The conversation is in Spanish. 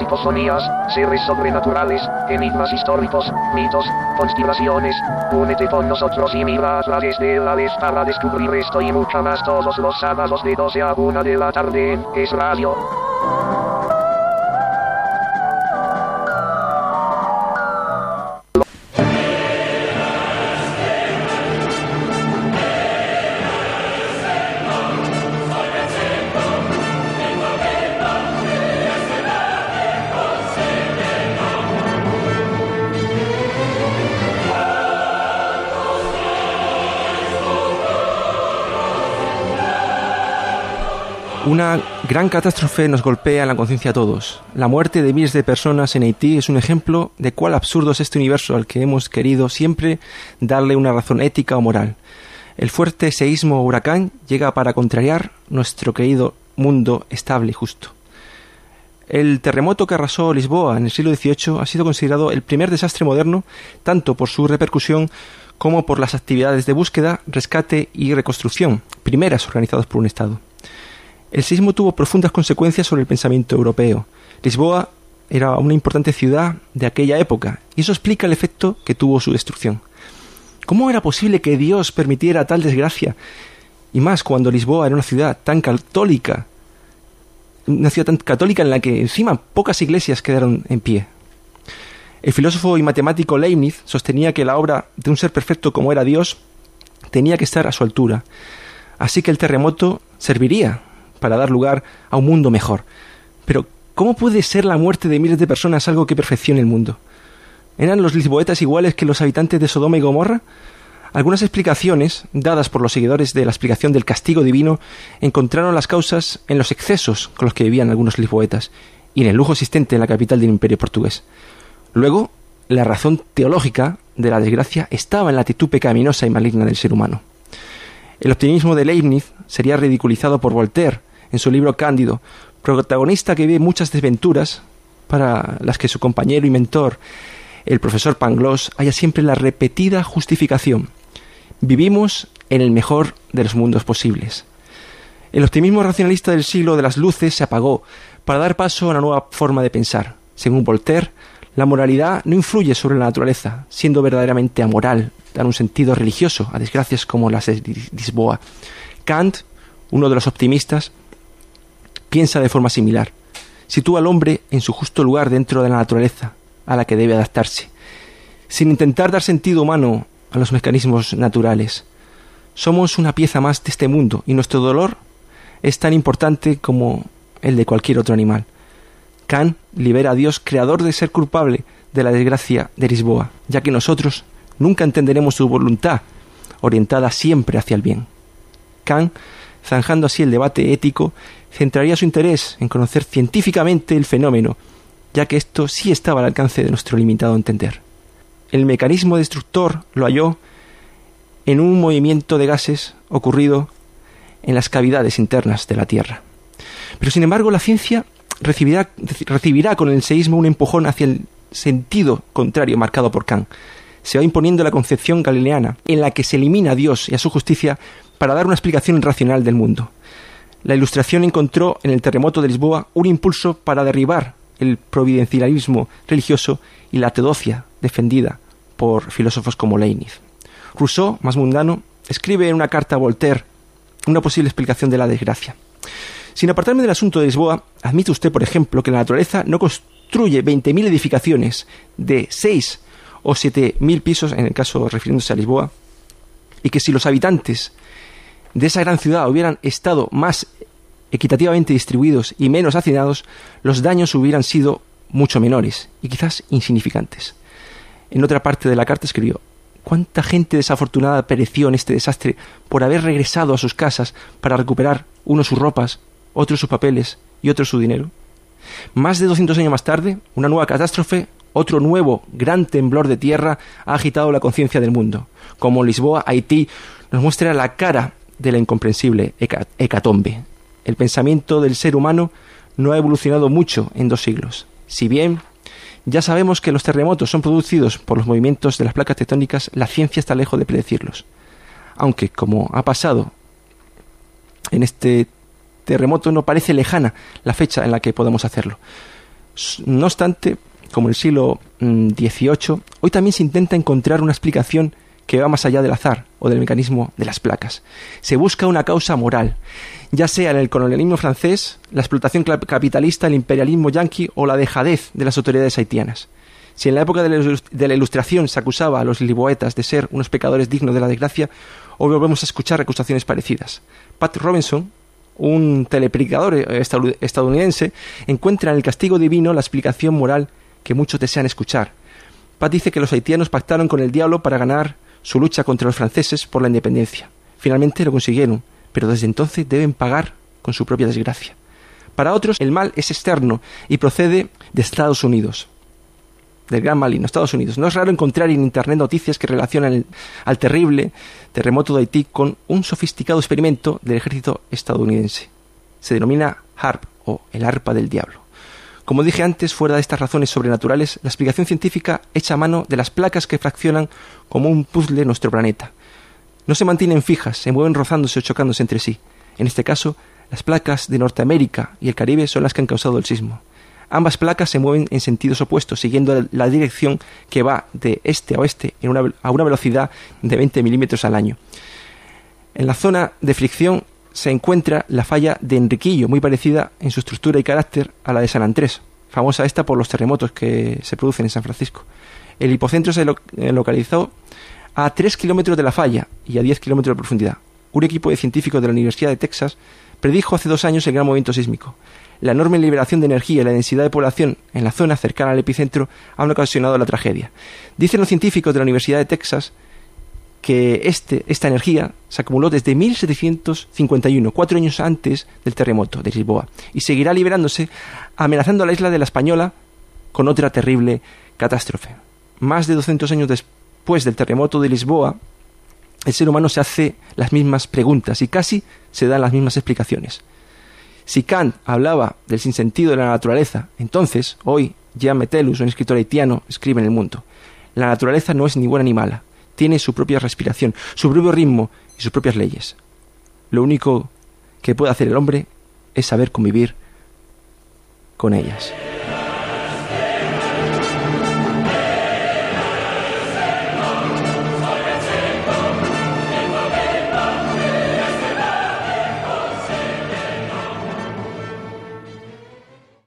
psicofonías, seres sobrenaturales, enigmas históricos, mitos, conspiraciones. Únete con nosotros y mira a través de la vez para descubrir esto y mucho más todos los sábados de 12 a 1 de la tarde en Es Radio. Una gran catástrofe nos golpea en la conciencia a todos. La muerte de miles de personas en Haití es un ejemplo de cuál absurdo es este universo al que hemos querido siempre darle una razón ética o moral. El fuerte seísmo o huracán llega para contrariar nuestro querido mundo estable y justo. El terremoto que arrasó Lisboa en el siglo XVIII ha sido considerado el primer desastre moderno, tanto por su repercusión como por las actividades de búsqueda, rescate y reconstrucción, primeras organizadas por un Estado. El sismo tuvo profundas consecuencias sobre el pensamiento europeo. Lisboa era una importante ciudad de aquella época, y eso explica el efecto que tuvo su destrucción. ¿Cómo era posible que Dios permitiera tal desgracia? Y más cuando Lisboa era una ciudad tan católica en la que encima pocas iglesias quedaron en pie. El filósofo y matemático Leibniz sostenía que la obra de un ser perfecto como era Dios tenía que estar a su altura. Así que el terremoto serviría para dar lugar a un mundo mejor. Pero, ¿cómo puede ser la muerte de miles de personas algo que perfeccione el mundo? ¿Eran los lisboetas iguales que los habitantes de Sodoma y Gomorra? Algunas explicaciones, dadas por los seguidores de la explicación del castigo divino, encontraron las causas en los excesos con los que vivían algunos lisboetas y en el lujo existente en la capital del Imperio portugués. Luego, la razón teológica de la desgracia estaba en la actitud pecaminosa y maligna del ser humano. El optimismo de Leibniz sería ridiculizado por Voltaire en su libro Cándido, protagonista que vive muchas desventuras para las que su compañero y mentor, el profesor Pangloss, halla siempre la repetida justificación. Vivimos en el mejor de los mundos posibles. El optimismo racionalista del siglo de las luces se apagó para dar paso a una nueva forma de pensar. Según Voltaire, la moralidad no influye sobre la naturaleza, siendo verdaderamente amoral, dar un sentido religioso a desgracias como las de Lisboa. Kant, uno de los optimistas, piensa de forma similar. Sitúa al hombre en su justo lugar dentro de la naturaleza, a la que debe adaptarse, sin intentar dar sentido humano a los mecanismos naturales. Somos una pieza más de este mundo y nuestro dolor es tan importante como el de cualquier otro animal. Kant libera a Dios, creador del ser culpable de la desgracia de Lisboa, ya que nosotros nunca entenderemos su voluntad, orientada siempre hacia el bien. Kant, zanjando así el debate ético, centraría su interés en conocer científicamente el fenómeno, ya que esto sí estaba al alcance de nuestro limitado entender. El mecanismo destructor lo halló en un movimiento de gases ocurrido en las cavidades internas de la Tierra. Pero sin embargo la ciencia recibirá con el seísmo un empujón hacia el sentido contrario marcado por Kant. Se va imponiendo la concepción galileana, en la que se elimina a Dios y a su justicia para dar una explicación racional del mundo. La Ilustración encontró en el terremoto de Lisboa un impulso para derribar el providencialismo religioso y la ortodoxia defendida por filósofos como Leibniz. Rousseau, más mundano, escribe en una carta a Voltaire una posible explicación de la desgracia. Sin apartarme del asunto de Lisboa, admite usted, por ejemplo, que la naturaleza no construye 20.000 edificaciones de 6 o 7.000 pisos, en el caso refiriéndose a Lisboa, y que si los habitantes de esa gran ciudad hubieran estado más equitativamente distribuidos y menos hacinados, los daños hubieran sido mucho menores y quizás insignificantes. En otra parte de la carta escribió: ¿cuánta gente desafortunada pereció en este desastre por haber regresado a sus casas para recuperar unos sus ropas, otros sus papeles y otros su dinero? Más de 200 años más tarde, una nueva catástrofe, otro nuevo gran temblor de tierra ha agitado la conciencia del mundo. Como Lisboa, Haití nos muestra la cara de la incomprensible hecatombe. El pensamiento del ser humano no ha evolucionado mucho en 2 siglos. Si bien ya sabemos que los terremotos son producidos por los movimientos de las placas tectónicas, la ciencia está lejos de predecirlos. Aunque, como ha pasado en este terremoto, no parece lejana la fecha en la que podemos hacerlo. No obstante, como en el siglo XVIII, hoy también se intenta encontrar una explicación que va más allá del azar o del mecanismo de las placas. Se busca una causa moral, ya sea en el colonialismo francés, la explotación capitalista, el imperialismo yanqui o la dejadez de las autoridades haitianas. Si en la época de la Ilustración se acusaba a los lisboetas de ser unos pecadores dignos de la desgracia, hoy volvemos a escuchar acusaciones parecidas. Pat Robinson, un telepredicador estadounidense, encuentra en el castigo divino la explicación moral que muchos desean escuchar. Pat dice que los haitianos pactaron con el diablo para ganar su lucha contra los franceses por la independencia. Finalmente lo consiguieron, pero desde entonces deben pagar con su propia desgracia. Para otros, el mal es externo y procede de Estados Unidos, del gran maligno, Estados Unidos. No es raro encontrar en Internet noticias que relacionan al terrible terremoto de Haití con un sofisticado experimento del ejército estadounidense. Se denomina HAARP, o el arpa del diablo. Como dije antes, fuera de estas razones sobrenaturales, la explicación científica echa mano de las placas que fraccionan como un puzzle nuestro planeta. No se mantienen fijas, se mueven rozándose o chocándose entre sí. En este caso, las placas de Norteamérica y el Caribe son las que han causado el sismo. Ambas placas se mueven en sentidos opuestos, siguiendo la dirección que va de este a oeste a una velocidad de 20 milímetros al año. En la zona de fricción se encuentra la falla de Enriquillo, muy parecida en su estructura y carácter a la de San Andrés, famosa esta por los terremotos que se producen en San Francisco. El hipocentro se localizó a 3 kilómetros de la falla y a 10 kilómetros de profundidad. Un equipo de científicos de la Universidad de Texas predijo hace 2 años el gran movimiento sísmico. La enorme liberación de energía y la densidad de población en la zona cercana al epicentro han ocasionado la tragedia. Dicen los científicos de la Universidad de Texas que esta energía se acumuló desde 1751, 4 años antes del terremoto de Lisboa, y seguirá liberándose, amenazando a la isla de la Española con otra terrible catástrofe. Más de 200 años después del terremoto de Lisboa, el ser humano se hace las mismas preguntas y casi se dan las mismas explicaciones. Si Kant hablaba del sinsentido de la naturaleza, entonces, hoy, Jean Metellus, un escritor haitiano, escribe en El Mundo: la naturaleza no es ni buena ni mala, tiene su propia respiración, su propio ritmo y sus propias leyes. Lo único que puede hacer el hombre es saber convivir con ellas.